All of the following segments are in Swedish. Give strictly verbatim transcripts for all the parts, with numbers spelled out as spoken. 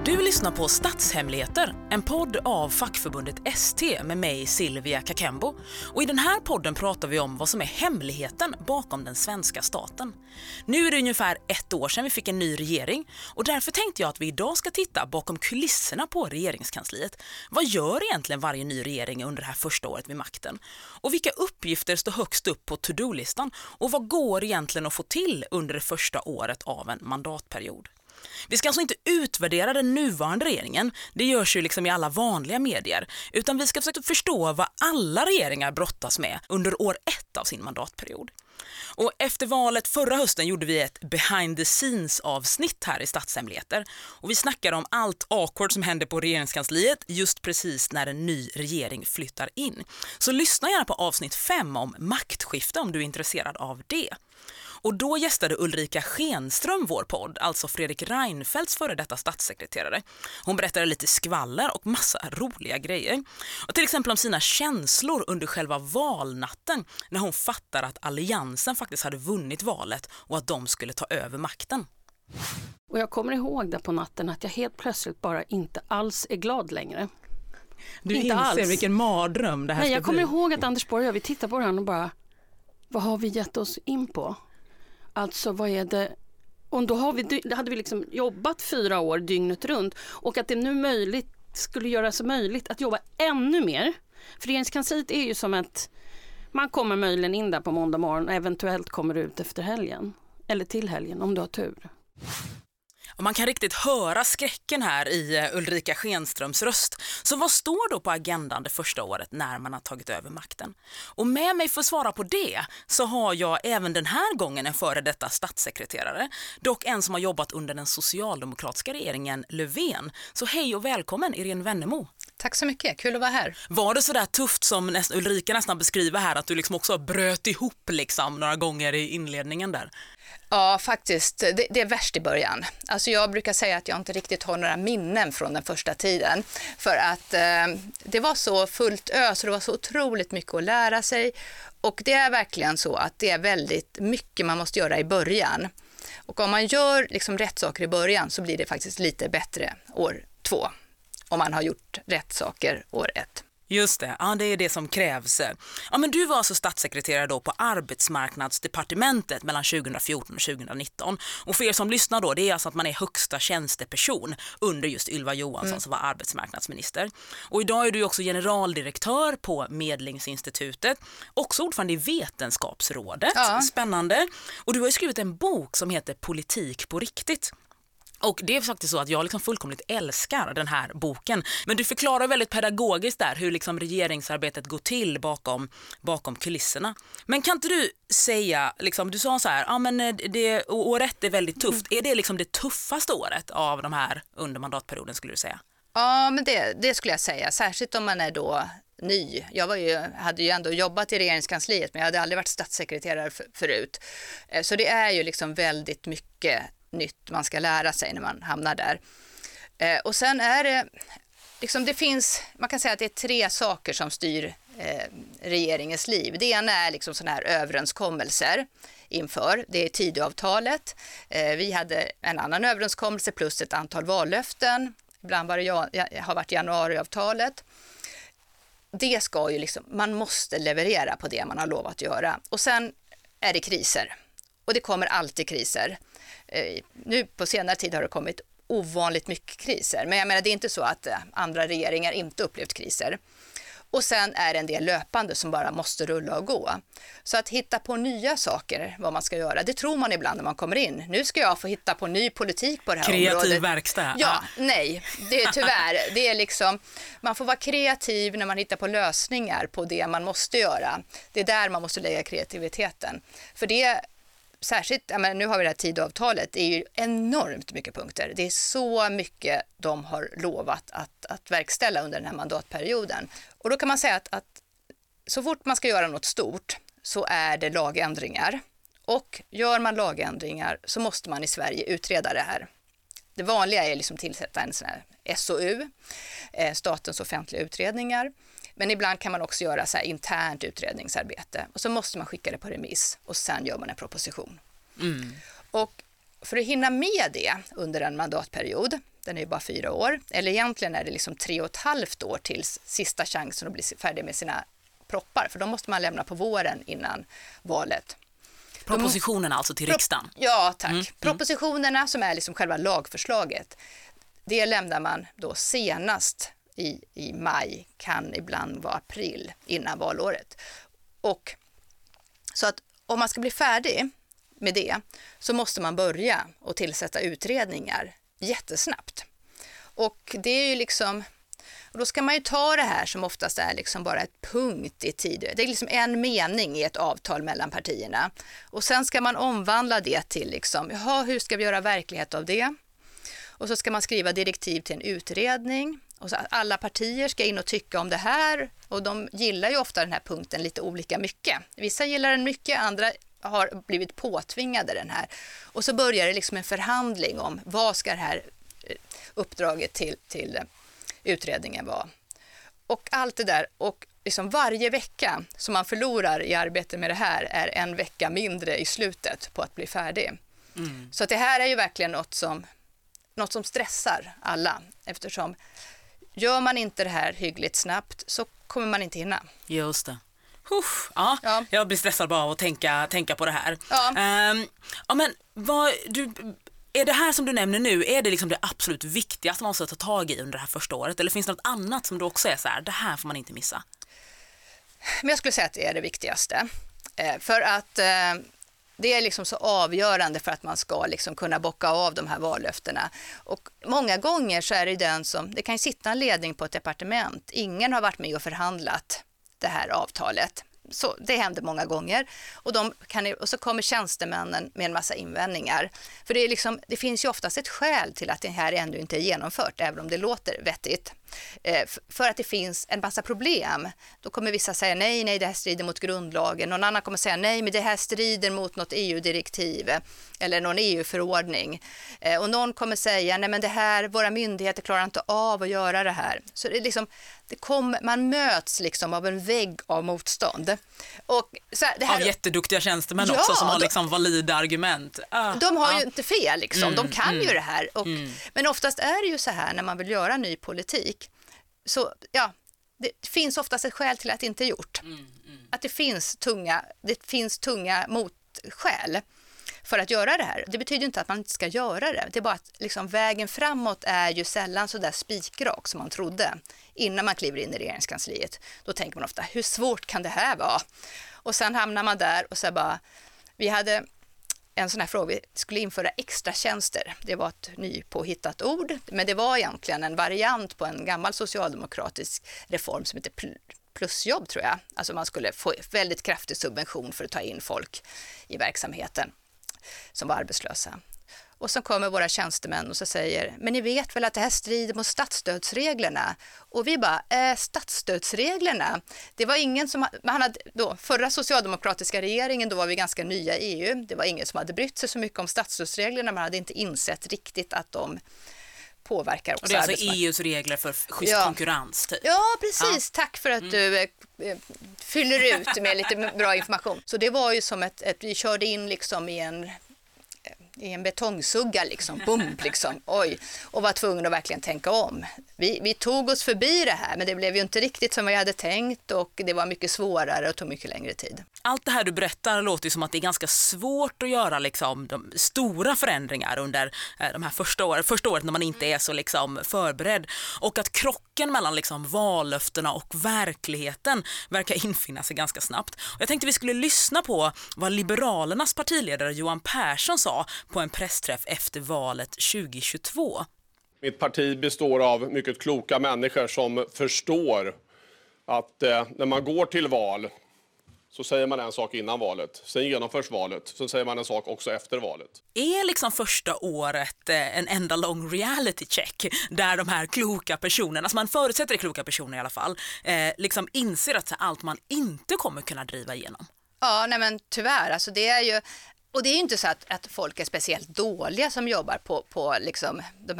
Du lyssnar på Statshemligheter, en podd av fackförbundet S T med mig Silvia Kakembo. Och i den här podden pratar vi om vad som är hemligheten bakom den svenska staten. Nu är det ungefär ett år sedan vi fick en ny regering och därför tänkte jag att vi idag ska titta bakom kulisserna på regeringskansliet. Vad gör egentligen varje ny regering under det här första året vid makten? Och vilka uppgifter står högst upp på to-do-listan? Och vad går egentligen att få till under det första året av en mandatperiod? Vi ska alltså inte utvärdera den nuvarande regeringen, det görs ju liksom i alla vanliga medier, utan vi ska försöka förstå vad alla regeringar brottas med under år ett av sin mandatperiod. Och efter valet förra hösten gjorde vi ett behind the scenes avsnitt här i Statshemligheter och vi snackade om allt awkward som hände på regeringskansliet just precis när en ny regering flyttar in. Så lyssna gärna på avsnitt fem om maktskifte om du är intresserad av det. Och då gästade Ulrika Schenström vår podd, alltså Fredrik Reinfeldts före detta statssekreterare. Hon berättade lite skvaller och massa roliga grejer. Och till exempel om sina känslor under själva valnatten när hon fattar att alliansen faktiskt hade vunnit valet och att de skulle ta över makten. Och jag kommer ihåg där på natten att jag helt plötsligt bara inte alls är glad längre. Du inte inser alls. Vilken mardröm det här Nej, ska jag kommer bli. ihåg att Anders Borg och jag, vi tittar på varandra och bara, vad har vi gett oss in på? Alltså vad är det, och då har vi, då hade vi liksom jobbat fyra år dygnet runt och att det nu möjligt skulle göra så möjligt att jobba ännu mer. För regeringskansliet är ju som ett, man kommer möjligen in där på måndag morgon och eventuellt kommer ut efter helgen. Eller till helgen om du har tur. Och man kan riktigt höra skräcken här i Ulrika Schenströms röst. Så vad står då på agendan det första året när man har tagit över makten? Och med mig för att svara på det så har jag även den här gången en före detta statssekreterare. Dock en som har jobbat under den socialdemokratiska regeringen Löfven. Så hej och välkommen Irene Wennemo. Tack så mycket, kul att vara här. Var det så där tufft som näst, Ulrika nästan beskriver här att du liksom också bröt ihop liksom några gånger i inledningen där? Ja, faktiskt. Det, det är värst i början. Alltså jag brukar säga att jag inte riktigt har några minnen från den första tiden. För att eh, det var så fullt ös och det var så otroligt mycket att lära sig. Och det är verkligen så att det är väldigt mycket man måste göra i början. Och om man gör liksom rätt saker i början så blir det faktiskt lite bättre år två. Om man har gjort rätt saker år ett. Just det, ja, det är det som krävs. Ja, men du var alltså statssekreterare då på arbetsmarknadsdepartementet mellan tjugohundrafjorton och tjugohundranitton. Och för er som lyssnar då, det är alltså att man är högsta tjänsteperson under just Ylva Johansson mm. som var arbetsmarknadsminister. Och idag är du också generaldirektör på Medlingsinstitutet, också ordförande i Vetenskapsrådet. Ja. Spännande. Och du har ju skrivit en bok som heter Politik på riktigt. Och det är faktiskt så att jag liksom fullkomligt älskar den här boken. Men du förklarar väldigt pedagogiskt där hur liksom regeringsarbetet går till bakom, bakom kulisserna. Men kan inte du säga, liksom, du sa så här, ja men det, året är väldigt tufft. Mm. Är det liksom det tuffaste året av de här under mandatperioden skulle du säga? Ja, men det, det skulle jag säga. Särskilt om man är då ny. Jag var ju, hade ju ändå jobbat i regeringskansliet men jag hade aldrig varit statssekreterare för, förut. Så det är ju liksom väldigt mycket nytt man ska lära sig när man hamnar där. Eh, och sen är det, liksom det finns, man kan säga att det är tre saker som styr eh, regeringens liv. Det ena är liksom sådana här överenskommelser inför, det är Tidöavtalet. Eh, vi hade en annan överenskommelse plus ett antal vallöften. Ibland var det, ja, har varit januariavtalet. Det ska ju liksom, man måste leverera på det man har lovat att göra. Och sen är det kriser. Och det kommer alltid kriser. Nu på senare tid har det kommit ovanligt mycket kriser. Men jag menar det är inte så att andra regeringar inte upplevt kriser. Och sen är det en del löpande som bara måste rulla och gå. Så att hitta på nya saker, vad man ska göra, det tror man ibland när man kommer in. Nu ska jag få hitta på ny politik på det här Kreativ området. Kreativ verkstad. Ja, ah. nej, det är tyvärr. Det är liksom, man får vara kreativ när man hittar på lösningar på det man måste göra. Det är där man måste lägga kreativiteten. För det särskilt, jag menar, nu har vi det här Tidöavtalet, det är ju enormt mycket punkter. Det är så mycket de har lovat att, att verkställa under den här mandatperioden. Och då kan man säga att, att så fort man ska göra något stort så är det lagändringar. Och gör man lagändringar så måste man i Sverige utreda det här. Det vanliga är liksom tillsätta en sån här S O U, eh, statens offentliga utredningar. Men ibland kan man också göra så här internt utredningsarbete. Och så måste man skicka det på remiss och sen gör man en proposition. Mm. Och för att hinna med det under en mandatperiod, den är ju bara fyra år, eller egentligen är det liksom tre och ett halvt år tills sista chansen att bli färdig med sina proppar, för de måste man lämna på våren innan valet. Propositionerna alltså till riksdagen? Ja, tack. Mm. Propositionerna som är liksom själva lagförslaget, det lämnar man då senast i, i maj, kan ibland vara april innan valåret. Och så att om man ska bli färdig med det så måste man börja och tillsätta utredningar jättesnabbt. Och det är ju liksom, och då ska man ju ta det här som oftast är liksom bara ett punkt i tid. Det är liksom en mening i ett avtal mellan partierna. Och sen ska man omvandla det till liksom, jaha, hur ska vi göra verklighet av det? Och så ska man skriva direktiv till en utredning. Och så alla partier ska in och tycka om det här. Och de gillar ju ofta den här punkten lite olika mycket. Vissa gillar den mycket, andra har blivit påtvingade den här. Och så börjar det liksom en förhandling om vad ska det här uppdraget till, till utredningen vara. Och allt det där, och liksom varje vecka som man förlorar i arbete med det här är en vecka mindre i slutet på att bli färdig. Mm. Så att det här är ju verkligen något som, något som stressar alla, eftersom gör man inte det här hyggligt snabbt så kommer man inte hinna. Just det. Uff, ja, ja. Jag blir stressad bara av att tänka, tänka på det här. Ja. Um, ja, men vad, du, är det här som du nämner nu, är det liksom det absolut viktigaste man måste ta tag i under det här första året? Eller finns det något annat som du också är så här, det här får man inte missa? Men jag skulle säga att det är det viktigaste. Eh, för att eh, det är liksom så avgörande för att man ska liksom kunna bocka av de här vallöftena. Och många gånger så är det den som, det kan ju sitta en ledning på ett departement. Ingen har varit med och förhandlat det här avtalet. Så det händer många gånger. Och, de kan, och så kommer tjänstemännen med en massa invändningar. För det, är liksom, det finns ju oftast ett skäl till att det här ändå inte är genomfört, även om det låter vettigt. Eh, för att det finns en massa problem. Då kommer vissa säga nej, nej det här strider mot grundlagen. Någon annan kommer säga nej, men det här strider mot något E U-direktiv eller någon E U-förordning. Eh, och någon kommer säga nej men det här, våra myndigheter klarar inte av att göra det här. Så det är liksom, det kom, man möts liksom av en vägg av motstånd. Och så här, det här, av jätteduktiga tjänstemän ja, också som har liksom valida argument. Ah, de har ah. ju inte fel liksom, mm, de kan mm, ju det här. Och, mm. Men oftast är det ju så här när man vill göra ny politik. Så ja, det finns oftast ett skäl till att det inte är gjort. Mm, mm. Att det finns tunga, det finns tunga motskäl för att göra det här. Det betyder inte att man inte ska göra det. Det är bara att liksom, vägen framåt är ju sällan så där spikrak som man trodde innan man kliver in i regeringskansliet. Då tänker man ofta, hur svårt kan det här vara? Och sen hamnar man där och så bara, vi hade en sån här fråga, vi skulle införa extra tjänster. Det var ett nypåhittat ord, men det var egentligen en variant på en gammal socialdemokratisk reform som heter plusjobb tror jag. Alltså man skulle få väldigt kraftig subvention för att ta in folk i verksamheten som var arbetslösa. Och så kommer våra tjänstemän och så säger, men ni vet väl att det här strider mot statsstödsreglerna? Och vi bara, äh, statsstödsreglerna? Det var ingen som, man hade då, förra socialdemokratiska regeringen, då var vi ganska nya i E U. Det var ingen som hade brytt sig så mycket om statsstödsreglerna, man hade inte insett riktigt att de påverkar också. Och det är alltså E U:s regler för schysst ja. konkurrens typ. Ja, precis. Ja. Tack för att mm. du eh, fyller ut med lite bra information. Så det var ju som ett, ett vi körde in liksom i en i en betongsugga liksom, bump liksom, oj, och var tvungen att verkligen tänka om. Vi, vi tog oss förbi det här, men det blev ju inte riktigt som vi hade tänkt och det var mycket svårare och tog mycket längre tid. Allt det här du berättar låter ju som att det är ganska svårt att göra liksom, de stora förändringar under eh, de här första åren, första året när man inte är så liksom, förberedd och att krocken mellan liksom, vallöftena och verkligheten verkar infinna sig ganska snabbt. Och jag tänkte vi skulle lyssna på vad Liberalernas partiledare Johan Persson sa på en pressträff efter valet tjugohundratjugotvå. Mitt parti består av mycket kloka människor som förstår att eh, när man går till val så säger man en sak innan valet. Sen genomförs valet. Sen säger man en sak också efter valet. Är liksom första året eh, en enda lång reality check där de här kloka personerna, alltså man förutsätter det kloka personer i alla fall, eh, liksom inser att så, allt man inte kommer kunna driva igenom? Ja, nej men tyvärr. Alltså det är ju... Och det är ju inte så att, att folk är speciellt dåliga som jobbar på, på liksom de här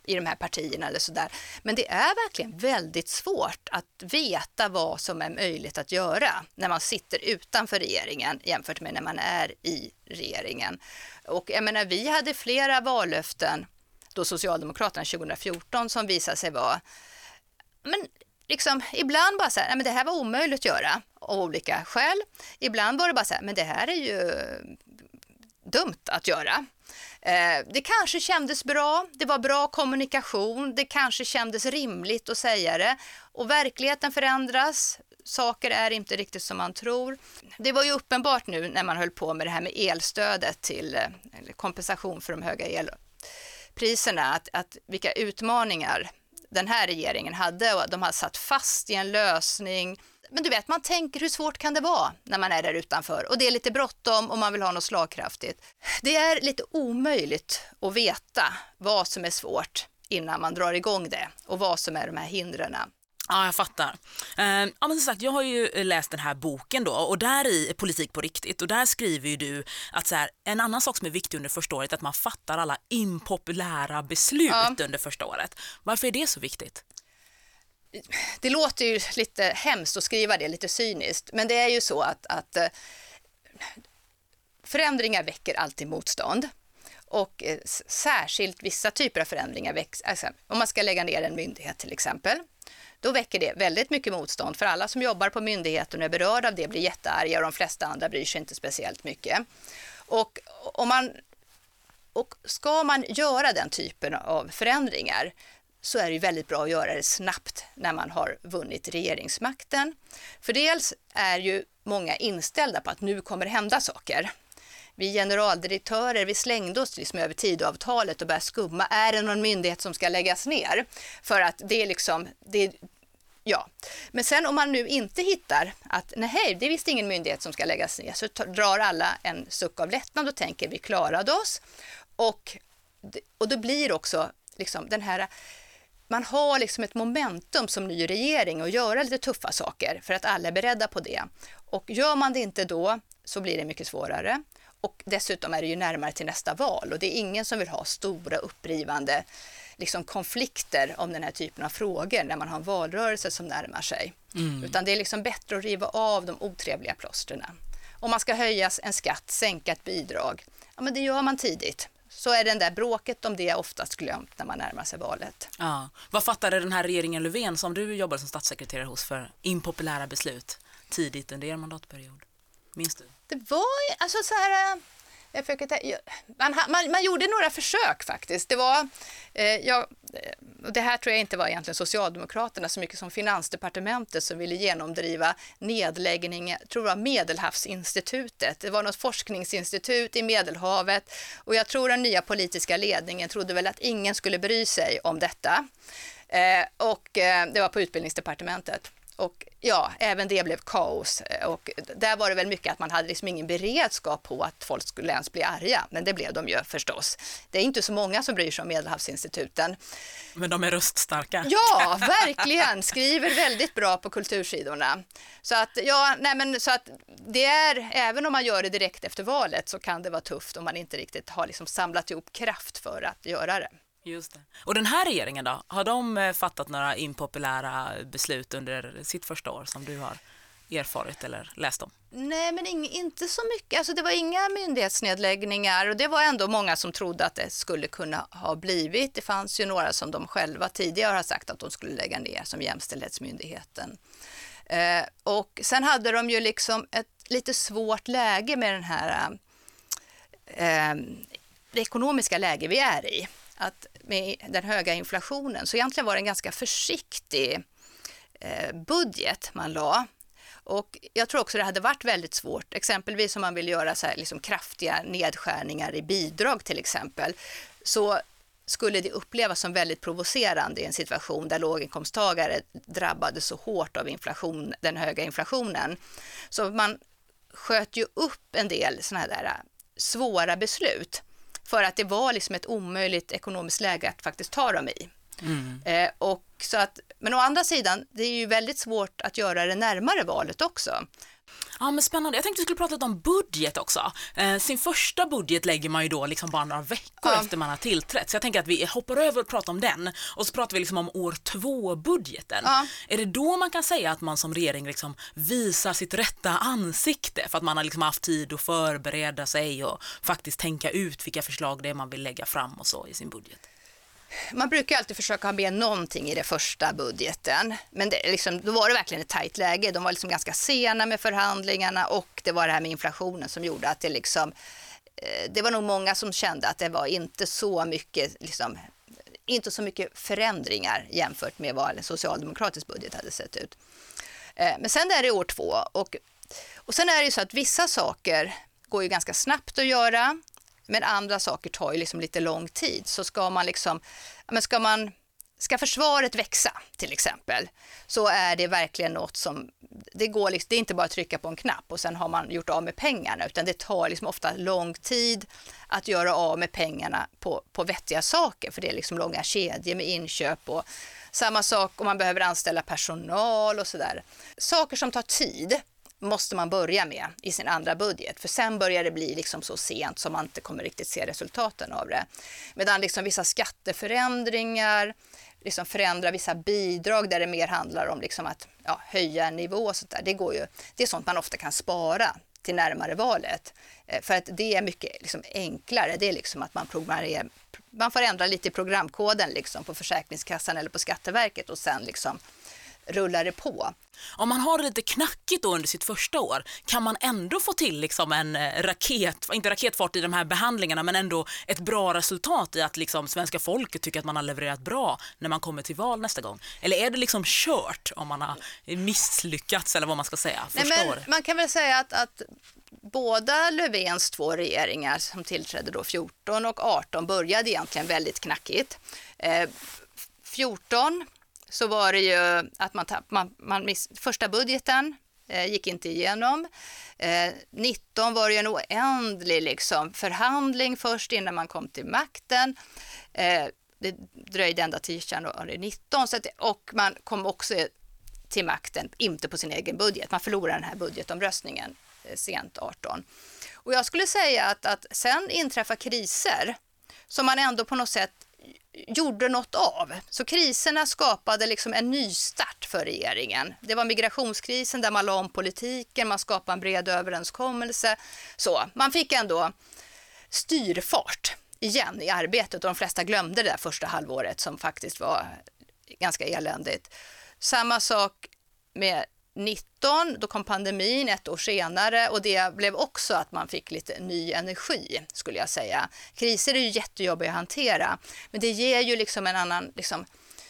i de här partierna eller sådär. Men det är verkligen väldigt svårt att veta vad som är möjligt att göra när man sitter utanför regeringen jämfört med när man är i regeringen. Och jag menar, vi hade flera vallöften då Socialdemokraterna tjugohundrafjorton som visade sig vara, men liksom ibland bara så här, nej men det här var omöjligt att göra av olika skäl. Ibland var det bara så här, men det här är ju dumt att göra. Eh, det kanske kändes bra, det var bra kommunikation, det kanske kändes rimligt att säga det. Och verkligheten förändras, saker är inte riktigt som man tror. Det var ju uppenbart nu när man höll på med det här med elstödet till eller kompensation för de höga elpriserna, att, att vilka utmaningar den här regeringen hade, och de har satt fast i en lösning. Men du vet, man tänker hur svårt kan det vara när man är där utanför och det är lite bråttom och man vill ha något slagkraftigt. Det är lite omöjligt att veta vad som är svårt innan man drar igång det och vad som är de här hindren. Ja, jag fattar. Eh, ja, men som sagt, jag har ju läst den här boken då, och där i Politik på riktigt, och där skriver ju du att så här, en annan sak som är viktig under första året är att man fattar alla impopulära beslut ja. under första året. Varför är det så viktigt? Det låter ju lite hemskt att skriva det, lite cyniskt, men det är ju så att, att förändringar väcker alltid motstånd. Och eh, särskilt vissa typer av förändringar väcks, alltså, om man ska lägga ner en myndighet till exempel, då väcker det väldigt mycket motstånd, för alla som jobbar på myndigheten och är berörda av det blir jättearga och de flesta andra bryr sig inte speciellt mycket. Och, om man, och ska man göra den typen av förändringar så är det väldigt bra att göra det snabbt när man har vunnit regeringsmakten. För dels är ju många inställda på att nu kommer det hända saker. Vi generaldirektörer, vi slängde oss liksom över tidavtalet och började skumma. Är det någon myndighet som ska läggas ner? För att det är liksom, det, ja. Men sen om man nu inte hittar att nej, det är visst ingen myndighet som ska läggas ner, så drar alla en suck av lättnad och tänker vi klarade oss. Och, och då blir också liksom den här, man har liksom ett momentum som ny regering och göra lite tuffa saker för att alla är beredda på det. Och gör man det inte då så blir det mycket svårare. Och dessutom är det ju närmare till nästa val och det är ingen som vill ha stora upprivande liksom, konflikter om den här typen av frågor när man har en valrörelse som närmar sig. Mm. Utan det är liksom bättre att riva av de otrevliga plåsterna. Om man ska höja en skatt, sänka ett bidrag, ja men det gör man tidigt. Så är den där bråket om det oftast glömt när man närmar sig valet. Ja. Vad fattade den här regeringen Löfven som du jobbar som statssekreterare hos för impopulära beslut tidigt under er mandatperiod? Minns du? Det var alltså så här, jag försöker, man, man, man gjorde några försök faktiskt. Det var, eh, jag, och det här tror jag inte var egentligen Socialdemokraterna så mycket som Finansdepartementet som ville genomdriva nedläggning, jag tror det var Medelhavsinstitutet. Det var något forskningsinstitut i Medelhavet och jag tror den nya politiska ledningen trodde väl att ingen skulle bry sig om detta. Eh, och eh, det var på Utbildningsdepartementet. Och ja, även det blev kaos och där var det väl mycket att man hade liksom ingen beredskap på att folk skulle ens bli arga, men det blev de ju förstås. Det är inte så många som bryr sig om Medelhavsinstituten. Men de är röststarka. Ja, verkligen. Skriver väldigt bra på kultursidorna. Så att, ja, nej men så att det är, även om man gör det direkt efter valet så kan det vara tufft om man inte riktigt har liksom samlat ihop kraft för att göra det. Just det. Och den här regeringen då, har de fattat några impopulära beslut under sitt första år som du har erfarit eller läst om? Nej, men in, inte så mycket. Alltså det var inga myndighetsnedläggningar och det var ändå många som trodde att det skulle kunna ha blivit. Det fanns ju några som de själva tidigare har sagt att de skulle lägga ner som Jämställdhetsmyndigheten. Eh, och sen hade de ju liksom ett lite svårt läge med den här eh, det ekonomiska läge vi är i. Att med den höga inflationen, så egentligen var det en ganska försiktig eh, budget man la. Och jag tror också det hade varit väldigt svårt, exempelvis om man vill göra så här, liksom kraftiga nedskärningar i bidrag till exempel, så skulle det upplevas som väldigt provocerande i en situation där låginkomsttagare drabbades så hårt av inflation, den höga inflationen. Så man sköt ju upp en del såna här där svåra beslut. För att det var liksom ett omöjligt ekonomiskt läge att faktiskt ta dem i. Mm. Eh, och så att, men å andra sidan, det är ju väldigt svårt att göra det närmare valet också. Ja, men spännande. Jag tänkte vi skulle prata lite om budget också. Eh, sin första budget lägger man ju då liksom bara några veckor ja. efter man har tillträtt. Så jag tänker att vi hoppar över och pratar om den. Och så pratar vi liksom om år två-budgeten. Ja. Är det då man kan säga att man som regering liksom visar sitt rätta ansikte? För att man har liksom haft tid att förbereda sig och faktiskt tänka ut vilka förslag det är man vill lägga fram och så i sin budget. Man brukar alltid försöka ha med någonting i det första budgeten, men det, liksom, då var det verkligen ett tajt läge. De var liksom ganska sena med förhandlingarna och det var det här med inflationen som gjorde att det liksom, eh, det var nog många som kände att det var inte så mycket, liksom, inte så mycket förändringar jämfört med vad en socialdemokratisk budget hade sett ut. Eh, men sen är det år två och, och sen är det ju så att vissa saker går ju ganska snabbt att göra. Men andra saker tar ju liksom lite lång tid. Så ska man liksom, men ska man, ska försvaret växa till exempel, så är det verkligen något som, det går liksom, det är inte bara att trycka på en knapp och sen har man gjort av med pengarna, utan det tar liksom ofta lång tid att göra av med pengarna på, på vettiga saker, för det är liksom långa kedjor med inköp och samma sak om man behöver anställa personal och sådär. Saker som tar tid måste man börja med i sin andra budget. För sen börjar det bli liksom så sent som man inte kommer riktigt se resultaten av det. Medan liksom vissa skatteförändringar, liksom förändra vissa bidrag där det mer handlar om liksom att ja, höja en nivå och sånt där. Det går ju, det är sånt man ofta kan spara till närmare valet. För att det är mycket liksom enklare. Det är liksom att man programmerar, man får ändra lite i programkoden liksom på Försäkringskassan eller på Skatteverket och sen liksom rullar det på. Om man har det lite knackigt då under sitt första år, kan man ändå få till liksom en raket, inte raketfart i de här behandlingarna, men ändå ett bra resultat i att liksom svenska folket tycker att man har levererat bra när man kommer till val nästa gång? Eller är det liksom kört om man har misslyckats, eller vad man ska säga, första Nej, men året? Man kan väl säga att, att båda Löfvens två regeringar som tillträdde då fjorton och arton började egentligen väldigt knackigt. Eh, fjorton så var det ju att man, tapp, man, man miss, första budgeten eh, gick inte igenom. Eh, nitton var det ju en oändlig liksom, förhandling först innan man kom till makten. Eh, det dröjde ända till januari nitton, så att, och man kom också till makten, inte på sin egen budget. Man förlorade den här budgetomröstningen eh, sent arton. Och jag skulle säga att, att sen inträffar kriser som man ändå på något sätt gjorde något av. Så kriserna skapade liksom en ny start för regeringen. Det var migrationskrisen där man la om politiken, man skapade en bred överenskommelse. Så man fick ändå styrfart igen i arbetet och de flesta glömde det där första halvåret som faktiskt var ganska eländigt. Samma sak med nitton, då kom pandemin ett år senare och det blev också att man fick lite ny energi, skulle jag säga. Kriser är ju jättejobbiga att hantera, men det ger ju liksom en annan, liksom,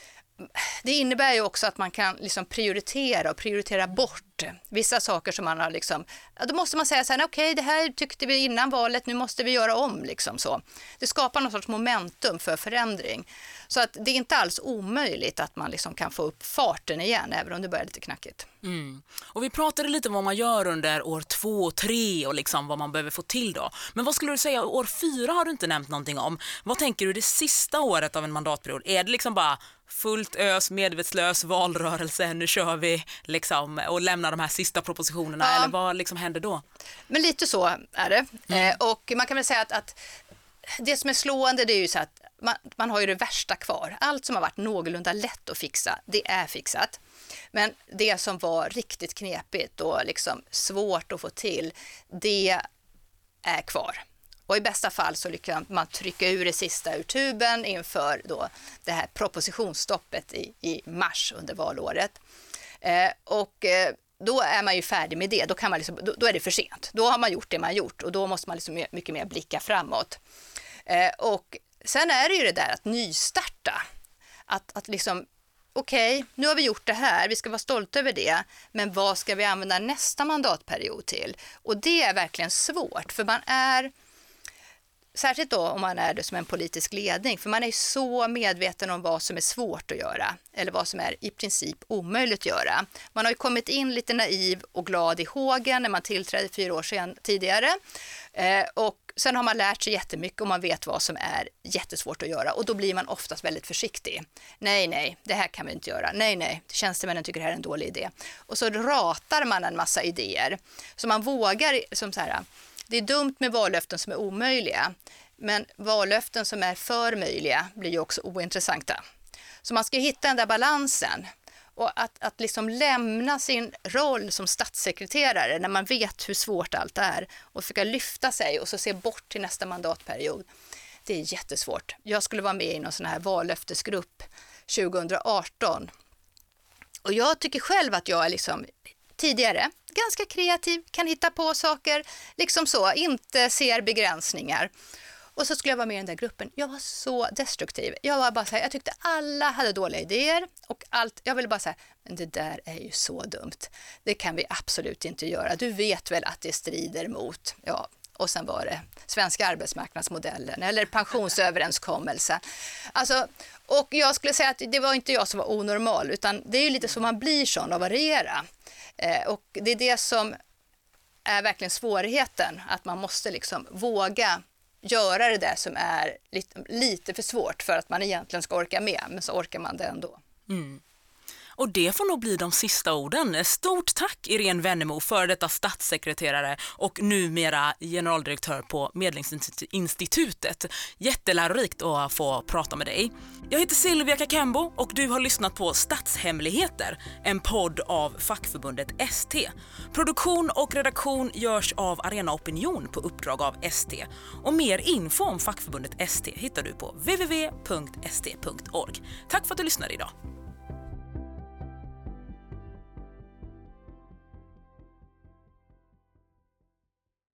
det innebär ju också att man kan liksom prioritera och prioritera bort vissa saker som man har liksom, ja, då måste man säga så här, okej, okay, det här tyckte vi innan valet, nu måste vi göra om liksom så. Det skapar någon sorts momentum för förändring. Så att det är inte alls omöjligt att man liksom kan få upp farten igen, även om det börjar lite knackigt. Mm. Och vi pratade lite om vad man gör under år två och tre och liksom vad man behöver få till då. Men vad skulle du säga, år fyra har du inte nämnt någonting om. Vad tänker du det sista året av en mandatperiod? Är det liksom bara fullt ös, medvetslös valrörelse, nu kör vi liksom och lämnar de här sista propositionerna, ja. Eller vad liksom händer då? Men lite så är det. Mm. Eh, och man kan väl säga att, att det som är slående, det är ju så att man, man har ju det värsta kvar. Allt som har varit någorlunda lätt att fixa, det är fixat. Men det som var riktigt knepigt och liksom svårt att få till, det är kvar. Och i bästa fall så lyckas man trycka ur det sista ur tuben inför då det här propositionsstoppet i, i mars under valåret. Eh, och eh, då är man ju färdig med det. Då, kan man liksom, då, då är det för sent. Då har man gjort det man gjort och då måste man liksom mycket mer blicka framåt. Eh, och sen är det ju det där att nystarta. Att, att liksom, okej, okay, nu har vi gjort det här, vi ska vara stolta över det, men vad ska vi använda nästa mandatperiod till? Och det är verkligen svårt, för man är, särskilt då om man är det som en politisk ledning, för man är så medveten om vad som är svårt att göra, eller vad som är i princip omöjligt att göra. Man har ju kommit in lite naiv och glad i hågen när man tillträdde fyra år sedan tidigare, eh, och sen har man lärt sig jättemycket och man vet vad som är jättesvårt att göra. Och då blir man oftast väldigt försiktig. Nej, nej, det här kan vi inte göra. Nej, nej, tjänstemännen tycker det här är en dålig idé. Och så ratar man en massa idéer. Så man vågar, som så här, det är dumt med vallöften som är omöjliga. Men vallöften som är för möjliga blir ju också ointressanta. Så man ska hitta den där balansen. Och att, att liksom lämna sin roll som statssekreterare när man vet hur svårt allt är och försöka lyfta sig och så se bort till nästa mandatperiod. Det är jättesvårt. Jag skulle vara med i någon sån här vallöftesgrupp tjugohundraarton. Och jag tycker själv att jag är liksom tidigare ganska kreativ, kan hitta på saker, liksom så, inte ser begränsningar. Och så skulle jag vara med i den där gruppen. Jag var så destruktiv. Jag var bara så här, jag tyckte alla hade dåliga idéer och allt. Jag ville bara säga, men det där är ju så dumt. Det kan vi absolut inte göra. Du vet väl att det strider mot, ja. Och sen var det svenska arbetsmarknadsmodellen eller pensionsöverenskommelsen. Alltså, och jag skulle säga att det var inte jag som var onormal, utan det är ju lite så man blir sån av att variera. Eh, och det är det som är verkligen svårigheten, att man måste liksom våga göra det där som är lite, lite för svårt för att man egentligen ska orka med, men så orkar man det ändå. Mm. Och det får nog bli de sista orden. Stort tack Irene Wennemo, för detta statssekreterare och numera generaldirektör på Medlingsinstitutet. Jättelärorikt att få prata med dig. Jag heter Silvia Kakembo och du har lyssnat på Statshemligheter, en podd av fackförbundet S T. Produktion och redaktion görs av Arena Opinion på uppdrag av S T. Och mer info om fackförbundet S T hittar du på w w w punkt s t punkt org. Tack för att du lyssnade idag.